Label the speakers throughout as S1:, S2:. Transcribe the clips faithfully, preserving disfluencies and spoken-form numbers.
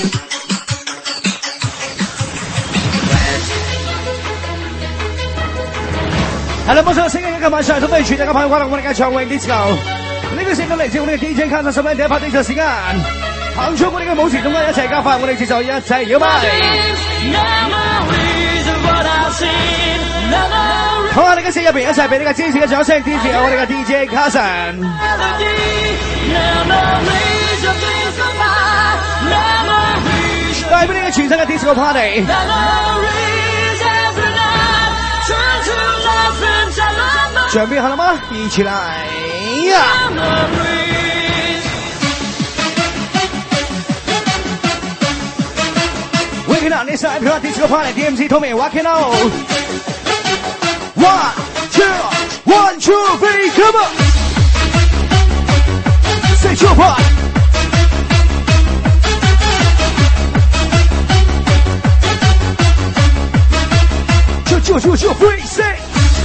S1: 係啦，冇錯，星期一嘅晚上，都歡迎全體嘅朋友關注我哋嘅長榮 Disco。呢個聲音嚟自我哋嘅 D J 卡特，十分第一拍呢個時間，行出我哋嘅舞池，同我一齊加快我哋節奏，一齊搖擺。好啊！你嘅聲入邊一齊俾呢個支持嘅掌聲，支持我哋嘅 D J 卡神。帶俾呢個全新嘅 Disco Party。準備好了嗎？一起來呀！Waking up this time, Disco Party, D M C Tommy, walking out. One, two, one, two, three, come on. Say your part. Two, two, two, two, three, say.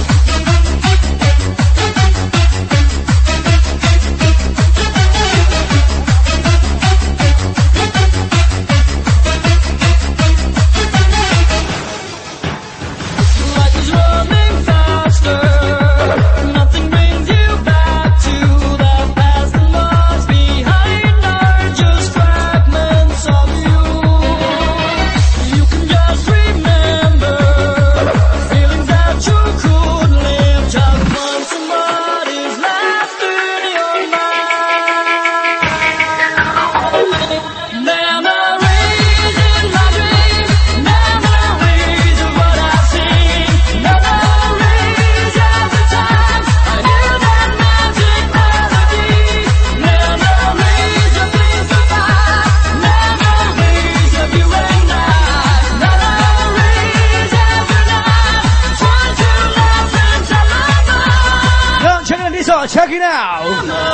S1: Check it out！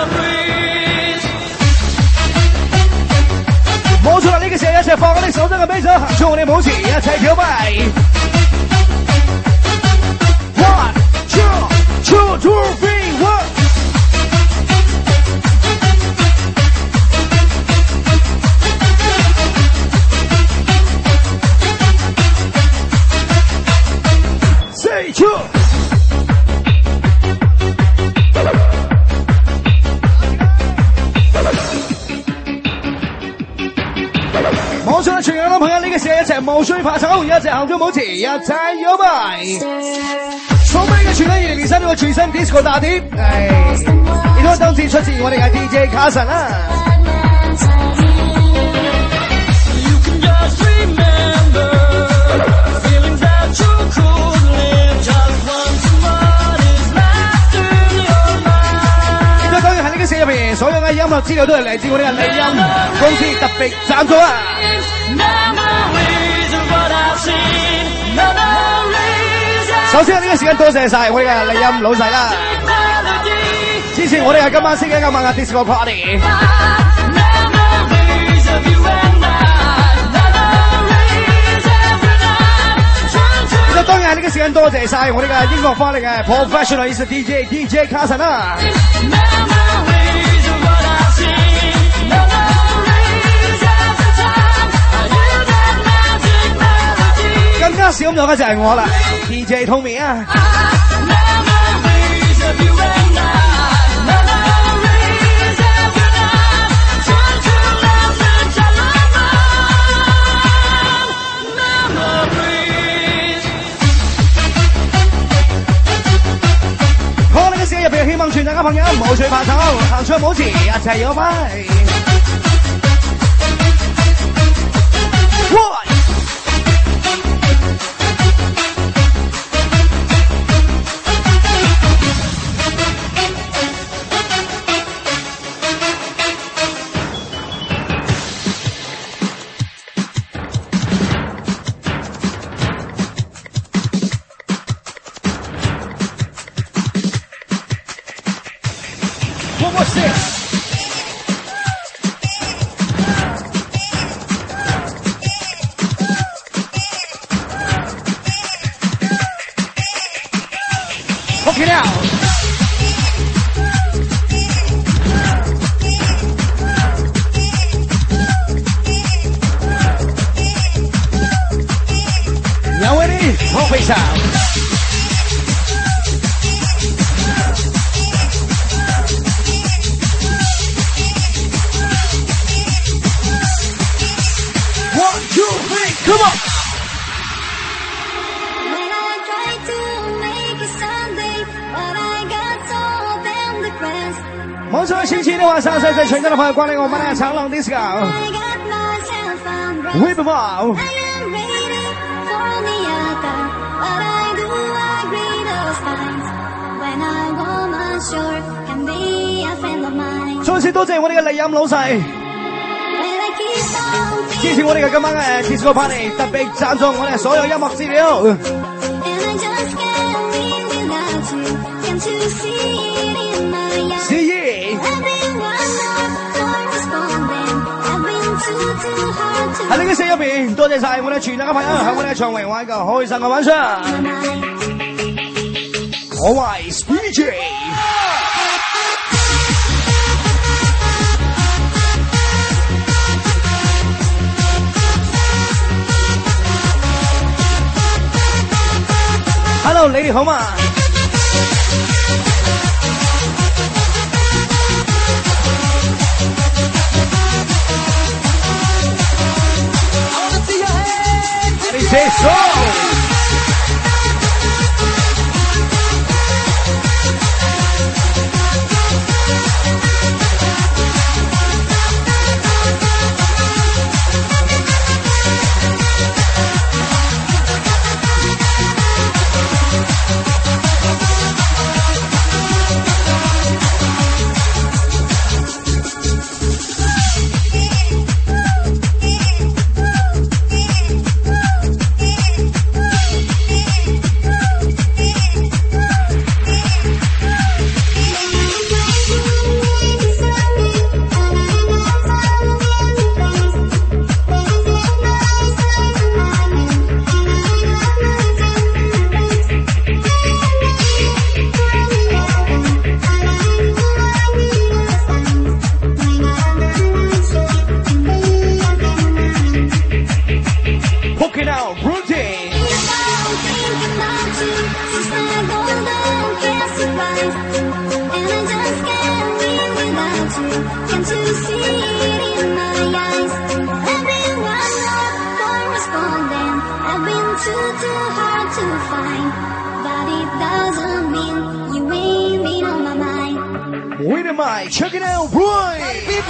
S1: 冇錯啦，呢個時候一齊放我哋手中嘅啤酒，行出我哋舞池，一齊跳擺。One, two, two, two, three, one。Say two。冇錯啦，全港嘅朋友呢個時候一齊無需怕醜，一齊行咗舞池，一齊搖擺。送俾嘅全體二零二三呢個全新 Disco 大碟，係亦都當次出自我哋嘅 D J 卡神啦。亦都當然喺呢個時入邊，所有嘅音樂資料都係嚟自我哋嘅麗音公司特別贊助啊！首先喺呢個時間多謝晒我哋嘅麗音老細啦，支持我哋嘅今晚星期一今晚嘅 Disco Party。咁當然喺呢個時間多謝晒我哋嘅英國翻嚟嘅 Professional D J D J 卡神啦。更加少咗嘅就係我啦 ，D J Tommy 啊！好，呢個時間入邊希望全大家朋友唔好隨拍手，行出舞池一齊搖擺。 sound. One, two, three, come on! 冇错，星期六晚上，在在全家的朋友光临我们的长隆 disco。We b o w 再次多謝我哋嘅利音老細，支持我哋嘅今晚嘅 disco party， 特別贊助我哋所有音樂資料。喺呢個聲入邊，多謝晒我哋全體嘅朋友喺我哋長榮玩個開心嘅晚上。我係 Speedy J。Hello， 你哋好嘛？Say so. Check it out, boy! People!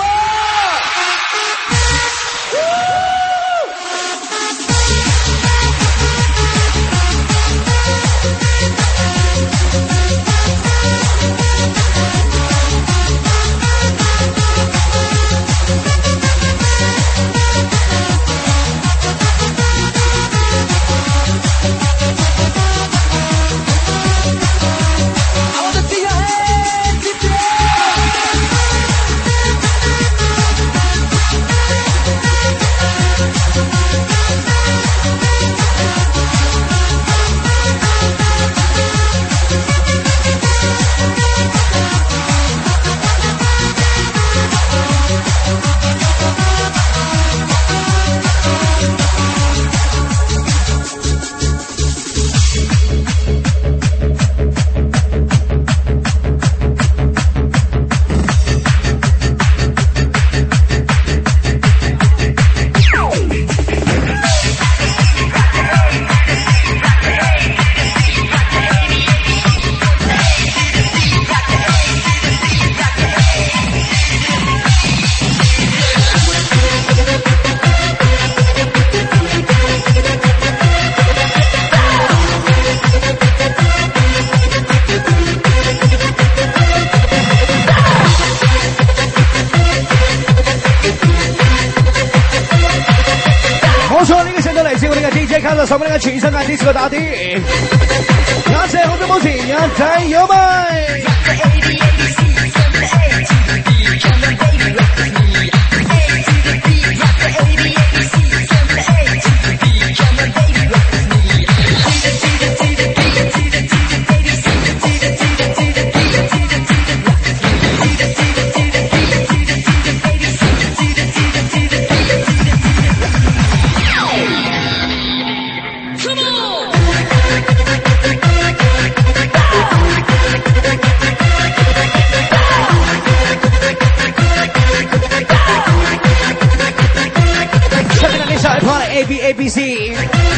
S1: 卡特上面那个全身嘅 disco 打啲，一隻好多冇錢，一齊有咪。Come on! B A B C。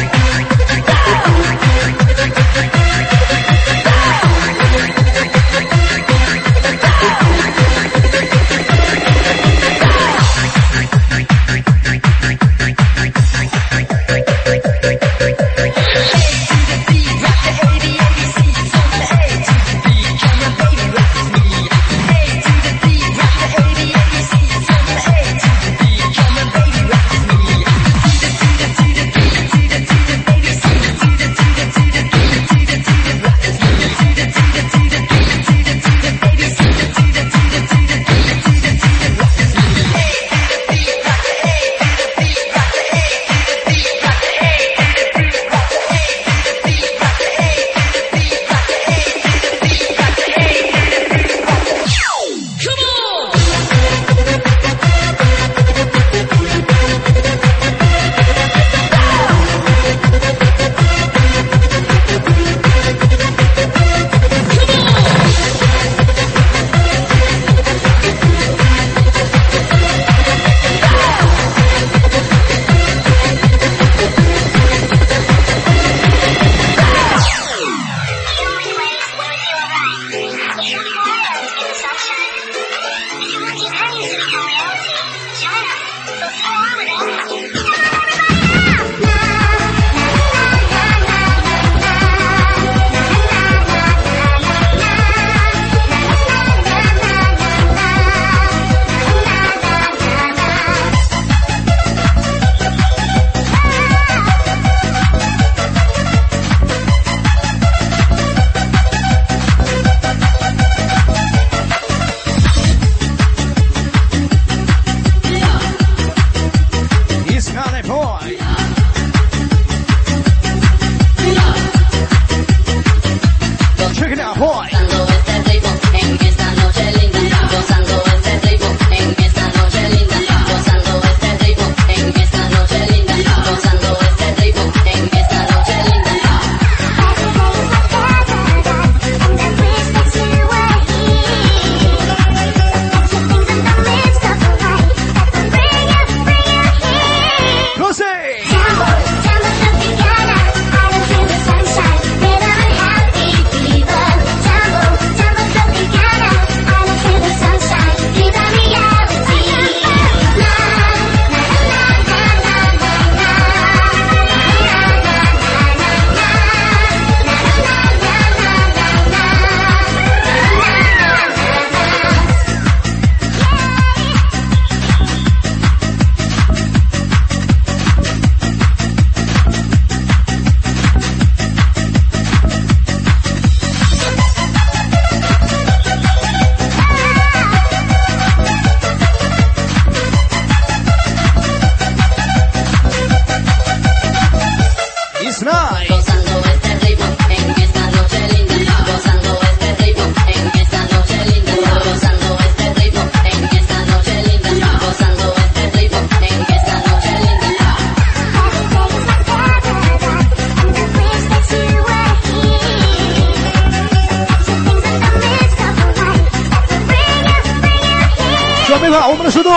S1: 我们的速度。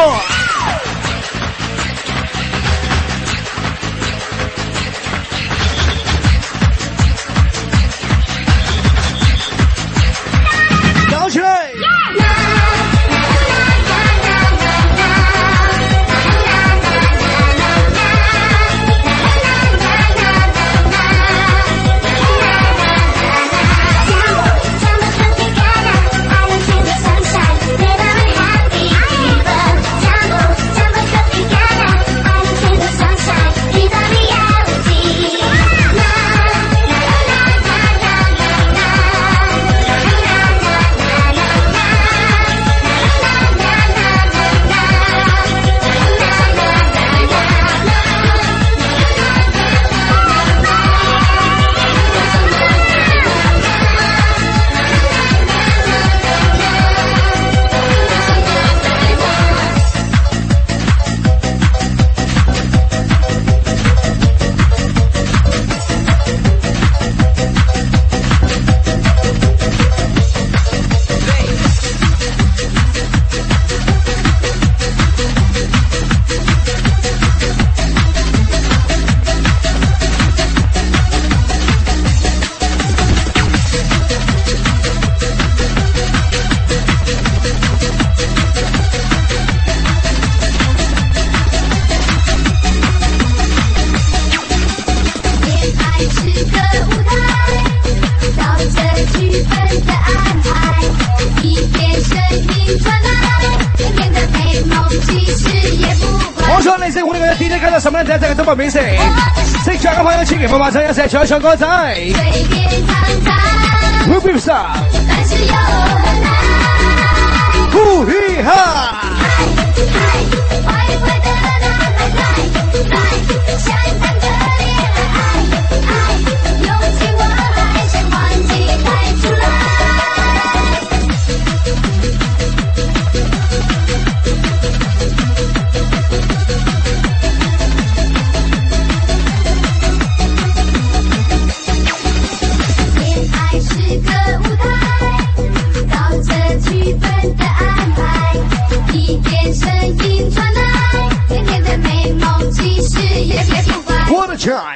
S1: 摇起来！ 嚟自我哋嘅 D J 卡特十蚊仔，一隻嘅中文美食，識唱嘅朋友千祈唔好馬上一齊唱一唱歌仔。Ruby Star， 但是又很難。呼嘻哈。Try.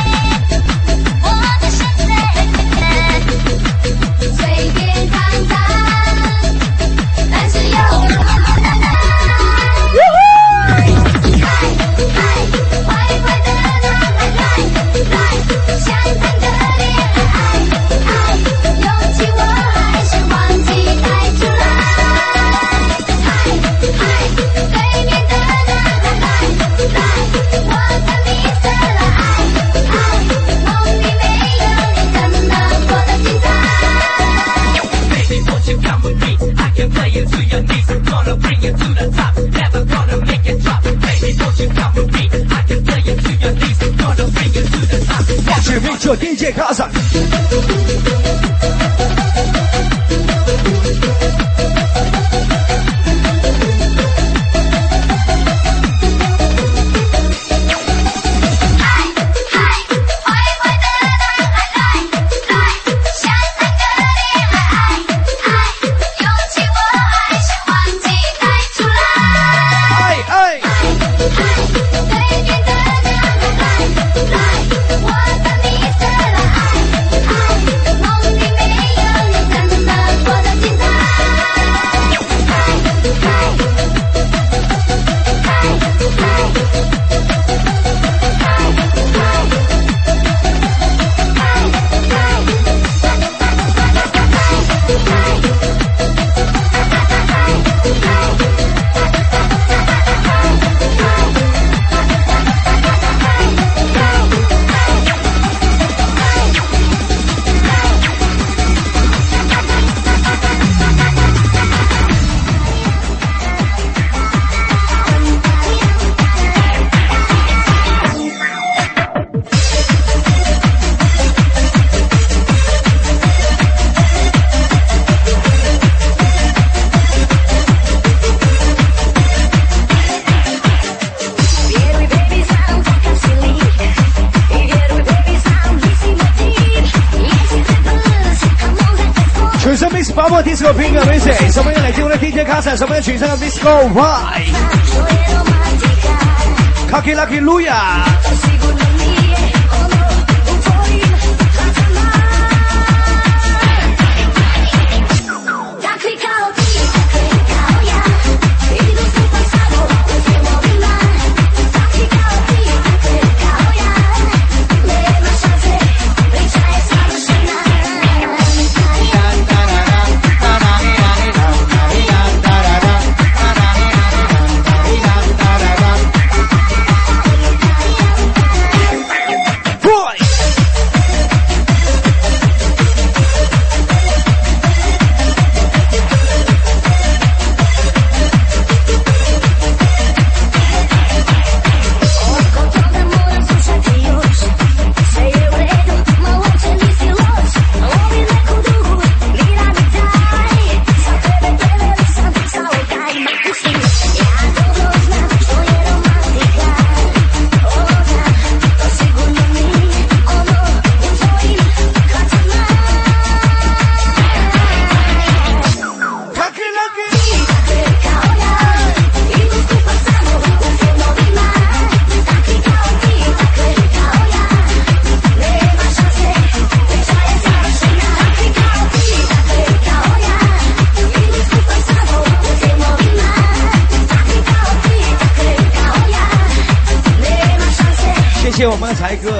S1: 做 D J 卡萨。Disco Pink 嘅 Missy， 十蚊嚟自我哋 D J 卡神，十蚊全新嘅 Disco Y。Kaki Lucky Luya。谢谢我们的才哥。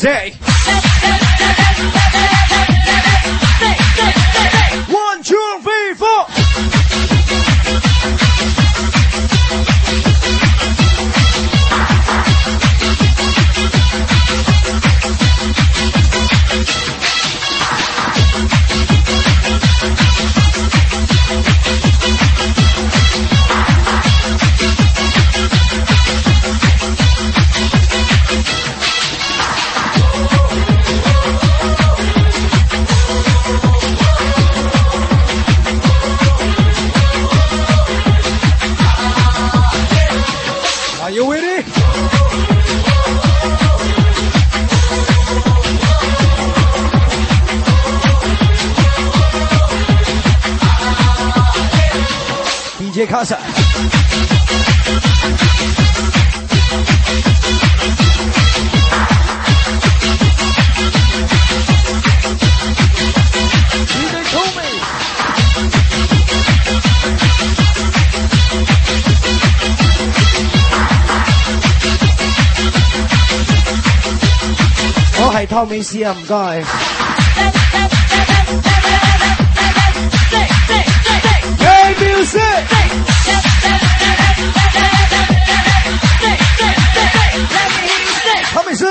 S1: music. One, two, three, four. D J 卡萨，你得聪明。我係湯美斯啊，唔該。Hey music！ 湯美斯。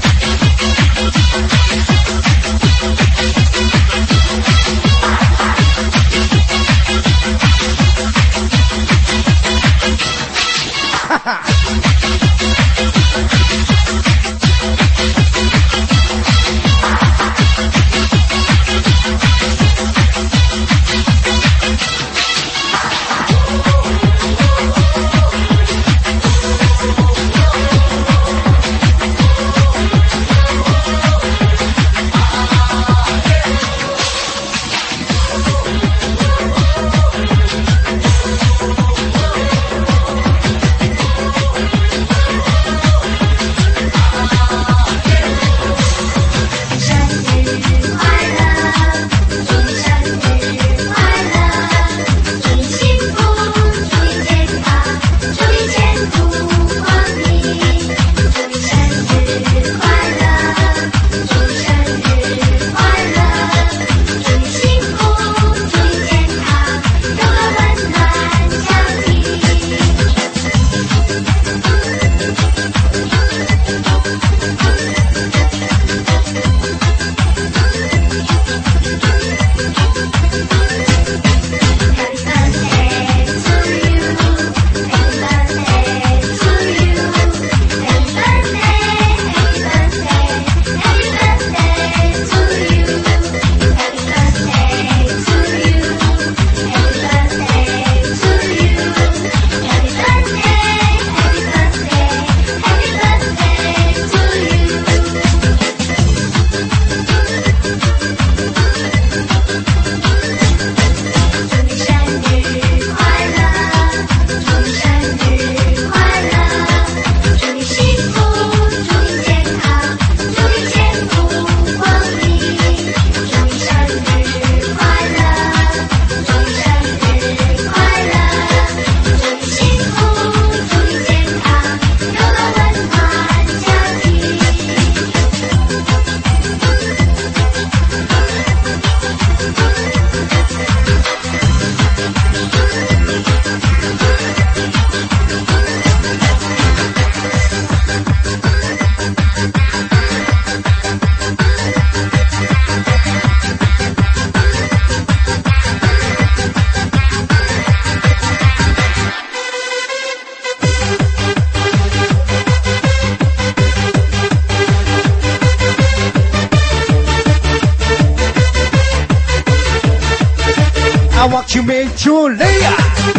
S1: 哈哈。I want you make Julia.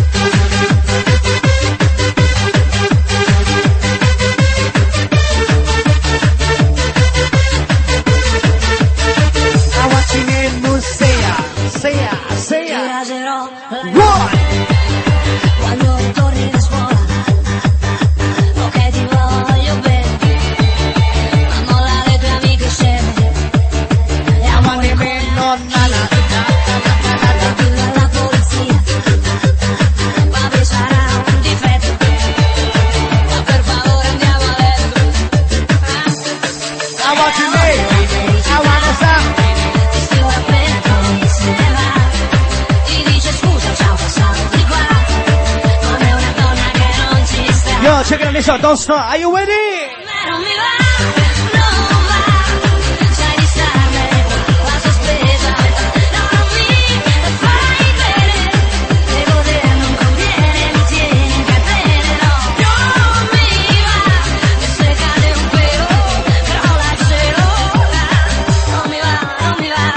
S1: I want you in Musea, Sea, Sea. One.
S2: Quando torni da scuola, ok ti voglio bene, ma molla le tue amiche sceme.
S1: Amore me non nana. I want you so, don't stop. Are you ready?
S2: Non mi va, non va, sai di starmene qua sospesa a metà. No, non mi fai bene, e godere non conviene, mi tieni in catene, no. Non mi va, se cade un pelo, crolla il cielo, non mi va, non mi va.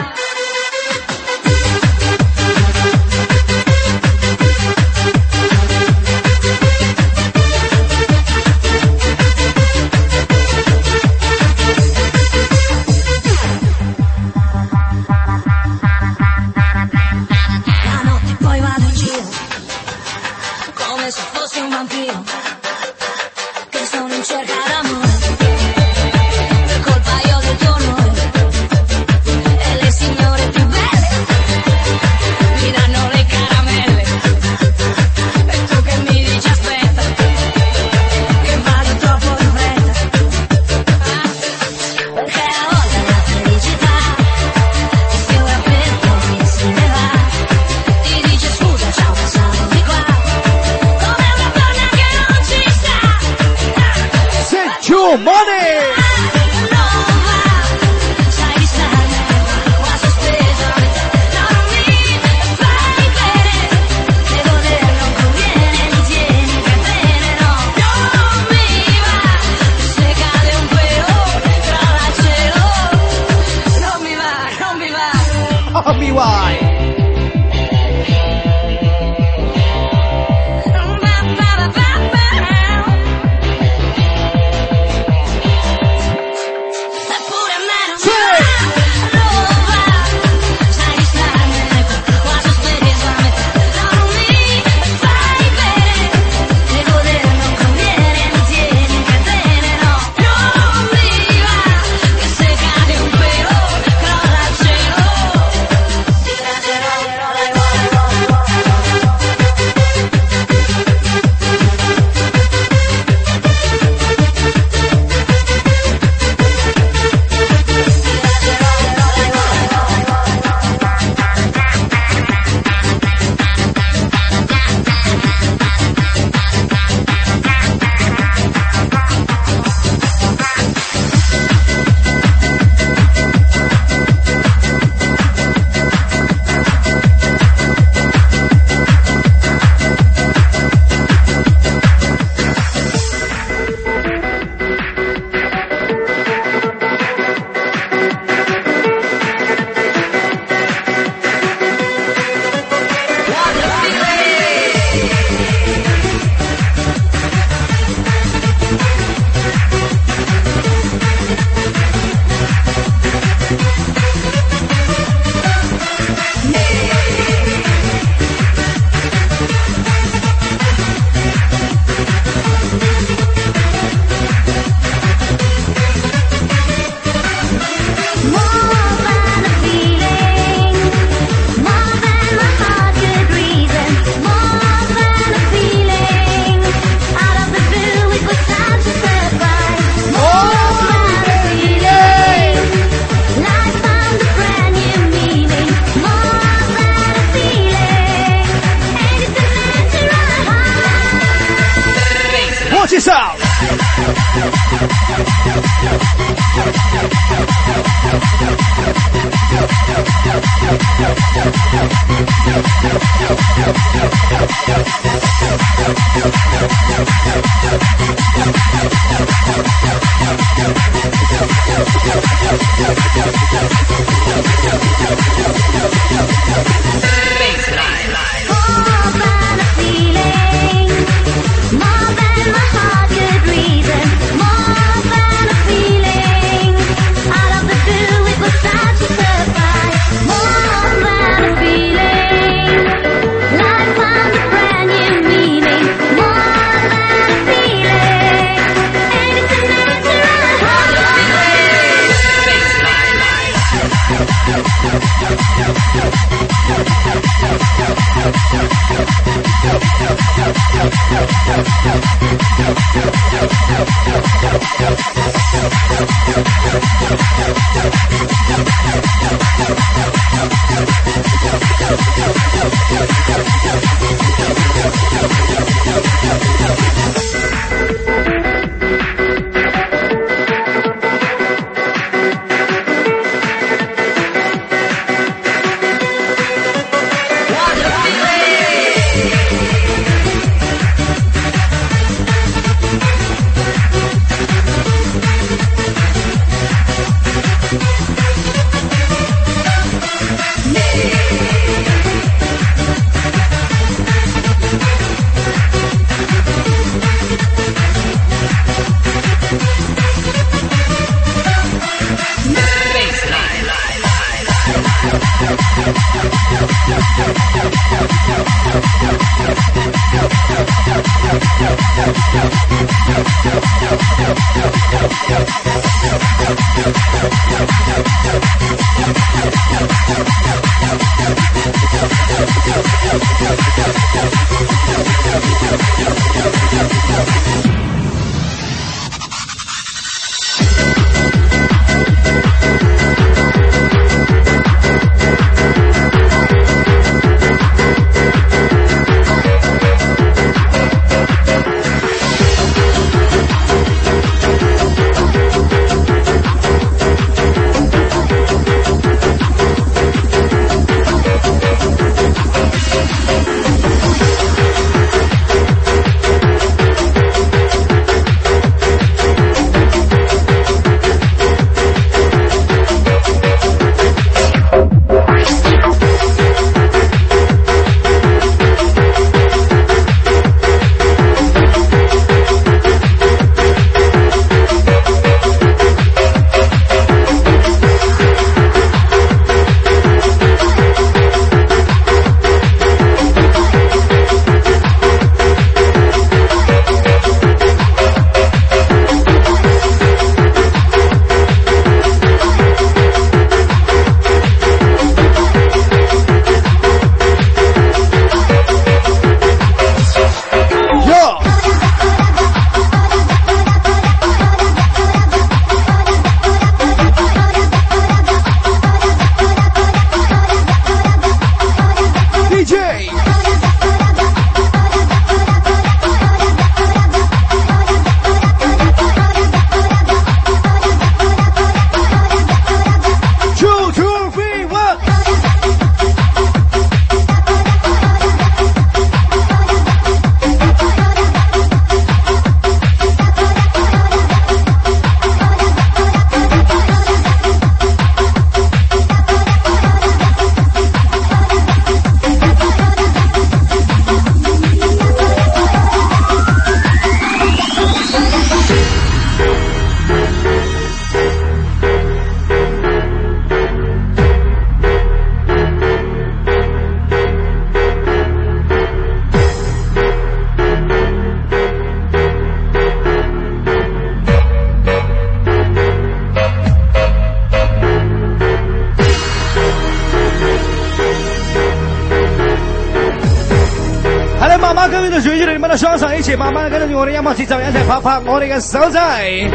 S2: La notte poi vado in giro come se fossi un vampiro che sono in cerca d'amore, per colpa io del tuo onore, e le signore più belle mi danno le caramelle, e tu che mi dici aspetta che vado troppo in fretta, perché a volte la felicità ti sfiora per poi se ne va, ti dice scusa ciao passavo di qua, come una donna che non ci sta.
S1: Send you money!
S2: Non va, sai di starmene qua sospesa a metà. No, non mi fai bene, e godere non conviene, mi tieni in catene, no. Non mi va, se cade un pelo, crolla il cielo, non mi va, non mi va.
S1: Oh, mi vai!
S2: Eppure a me non non va, sai di starmene qua sospesa a metà. No, non mi fai bene, e godere non conviene, mi tieni in catene, no. Non mi va, che se cade un pelo, crolla il cielo, ti raderò, dai,
S1: Watch this out! 雙手一齊慢慢跟住我哋音樂節奏一齊拍拍我哋嘅手仔。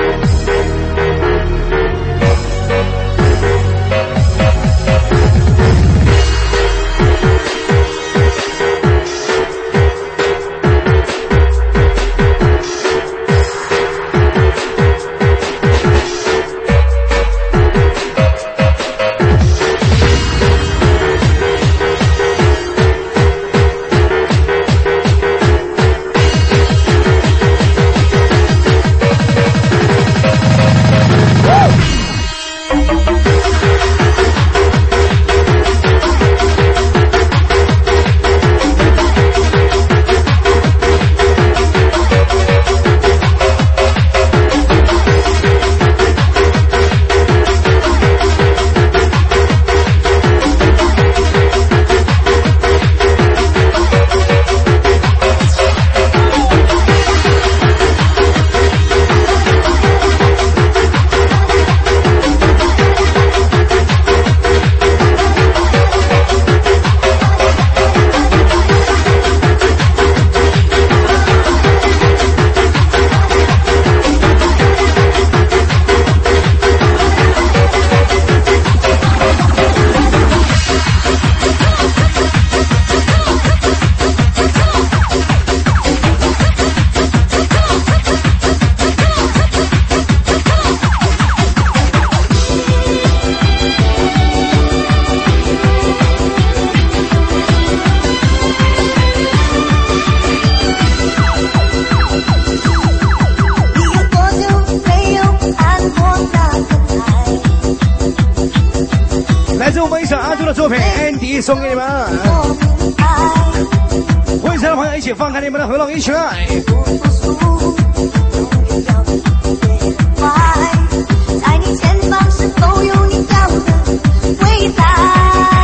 S1: 作品 Andy 送给你们，会场的朋友一起放开你们的喉咙，一起来。在你前方是否有你要的未来？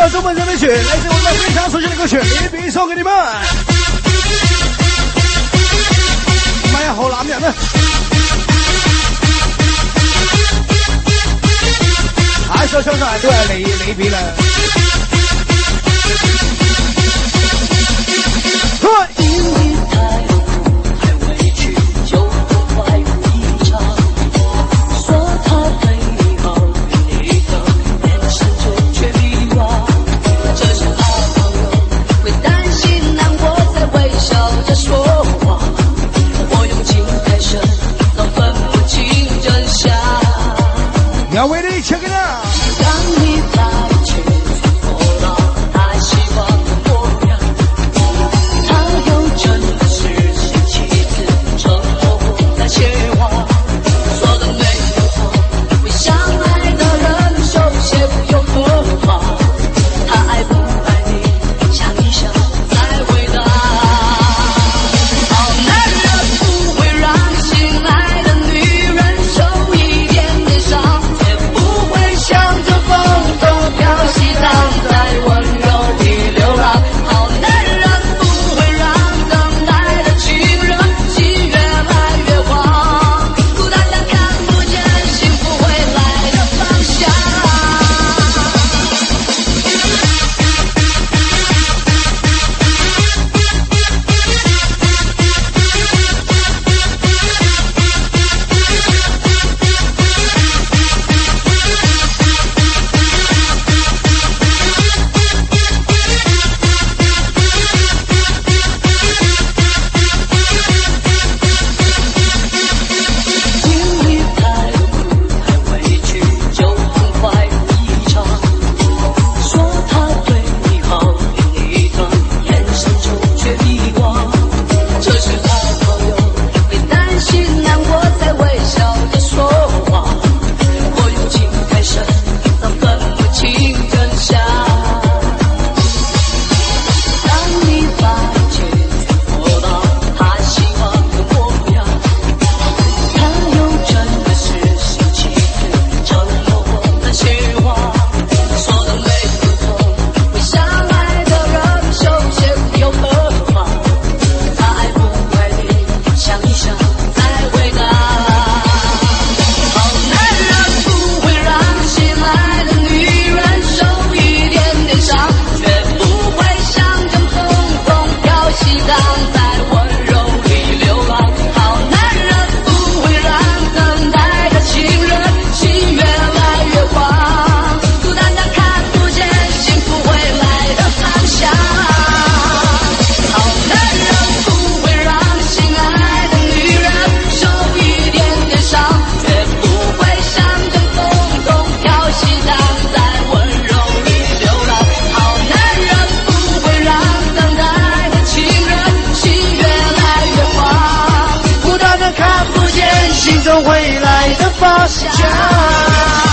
S1: 首中文真的曲，来自我们非常熟悉的歌曲，一笔送给你们。妈呀，好男人啊！下一首唱上嚟都係你你俾啦。要为你 check it out。当你来去做到他希望的模样，他又真的是谁妻子承诺不再牵挂，说的没有错，为相爱的人手写不用荷花，他爱不爱你，想一想再回答。好男人不会让心爱的女人受一点点伤，向着风中飘息，荡在温柔里流浪。好男人不会让等待的情人心越来越慌，孤单的看不见幸福未来的方向。心中未来的方向。